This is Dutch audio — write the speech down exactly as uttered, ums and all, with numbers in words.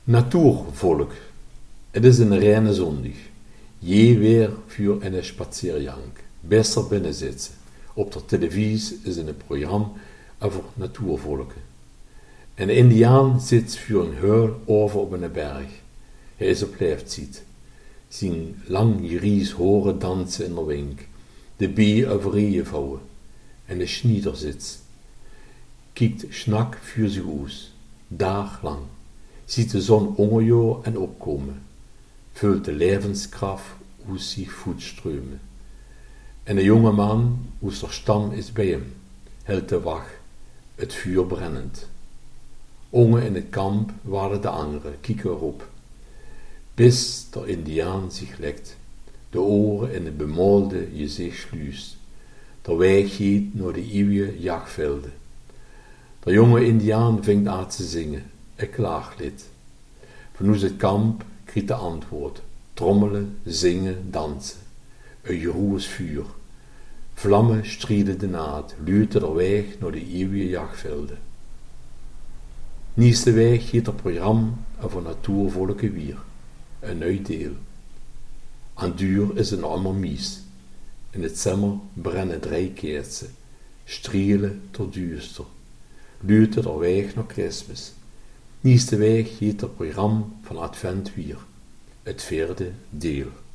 Natuurvolk. Het is een reine zondag. Je weer voor een spaziergang. Besser binnen zitten. Op de televisie is een programma over natuurvolken. Een Indiaan zit voor een huil over op een berg. Hij is op leeftijd. Zijn lang gries horen dansen in de wind. De bee over rieën vouwen. En de schnieder zit. Kijkt snak voor zich uit. Dagenlang. Ziet de zon ondergaan en opkomen. Vult de levenskracht uit zich voetstromen. En de jonge man, uit de stam is bij hem, hield de wacht, het vuur brennend. Ongen in het kamp waren de anderen, kieken erop. Bis de Indiaan zich lekt, de oren in het bemolde gezicht sluist. De weg gaat naar de eeuwige jachtvelden. De jonge Indiaan vingt aan te zingen, een klaaglied. Vanuit het kamp kriegt de antwoord, trommelen, zingen, dansen. Een geroes vuur. Vlammen strieden de naad, luurten de weg naar de eeuwige jachtvelden. Nieuwste weg gaat het programma over natuurvolken weer. Een nieuw deel. Aan duur is een ander mies. In het zomer brennen drie keersen. Strielen tot duister. Luurten de weg naar Christmas. Nieuwste weg gaat het programma van Advent weer. Het vierde deel.